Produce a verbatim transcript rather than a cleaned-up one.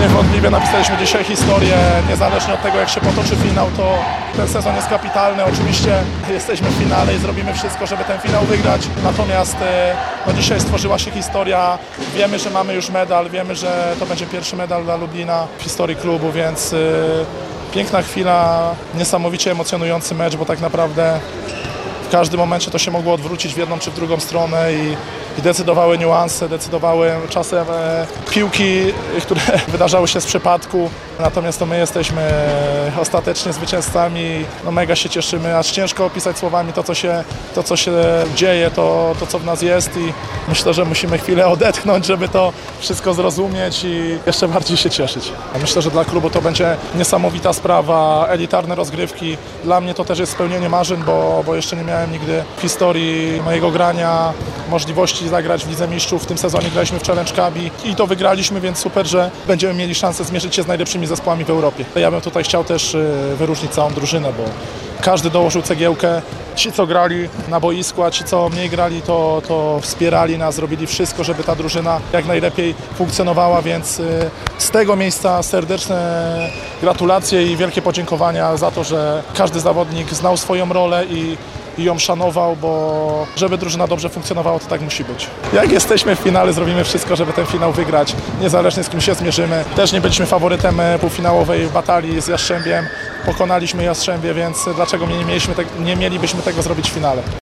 Niewątpliwie napisaliśmy dzisiaj historię, niezależnie od tego, jak się potoczy finał, to ten sezon jest kapitalny. Oczywiście jesteśmy w finale i zrobimy wszystko, żeby ten finał wygrać. Natomiast no, dzisiaj stworzyła się historia. Wiemy, że mamy już medal, wiemy, że to będzie pierwszy medal dla Lublina w historii klubu, więc y, piękna chwila, niesamowicie emocjonujący mecz, bo tak naprawdę w każdym momencie to się mogło odwrócić w jedną czy w drugą stronę i, i decydowały niuanse, decydowały czasem e, piłki, które wydarzały się z przypadku. Natomiast to my jesteśmy ostatecznie zwycięzcami. No mega się cieszymy, aż ciężko opisać słowami to, co się, to, co się dzieje, to, to, co w nas jest i myślę, że musimy chwilę odetchnąć, żeby to wszystko zrozumieć i jeszcze bardziej się cieszyć. Myślę, że dla klubu to będzie niesamowita sprawa, elitarne rozgrywki. Dla mnie to też jest spełnienie marzeń, bo, bo jeszcze nie miałem nigdy w historii mojego grania możliwości zagrać w Lidze Mistrzów. W tym sezonie graliśmy w Challenge Cup i to wygraliśmy, więc super, że będziemy mieli szansę zmierzyć się z najlepszymi zespołami w Europie. Ja bym tutaj chciał też wyróżnić całą drużynę, bo każdy dołożył cegiełkę. Ci, co grali na boisku, a ci, co mniej grali, to, to wspierali nas, zrobili wszystko, żeby ta drużyna jak najlepiej funkcjonowała, więc z tego miejsca serdeczne gratulacje i wielkie podziękowania za to, że każdy zawodnik znał swoją rolę i i ją szanował, bo żeby drużyna dobrze funkcjonowała, to tak musi być. Jak jesteśmy w finale, zrobimy wszystko, żeby ten finał wygrać, niezależnie z kim się zmierzymy. Też nie byliśmy faworytem półfinałowej batalii z Jastrzębiem, pokonaliśmy Jastrzębie, więc dlaczego nie, mieliśmy te, nie mielibyśmy tego zrobić w finale?